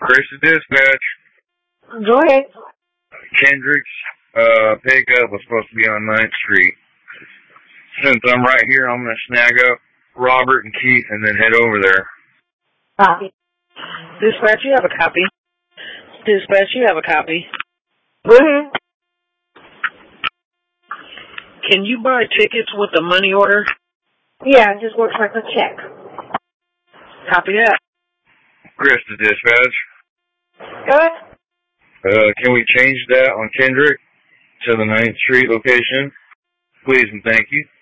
Chris to dispatch. Go ahead. Kendrick's pickup was supposed to be on 9th Street. Since I'm right here, I'm going to snag up Robert and Keith and then head over there. Copy. Dispatch, you have a copy. Dispatch, you have a copy. Mm-hmm. Can you buy tickets with a money order? Yeah, it just works like a check. Copy that. Chris to dispatch. Go ahead. Can we change that on Kendrick to the 9th Street location? Please and thank you.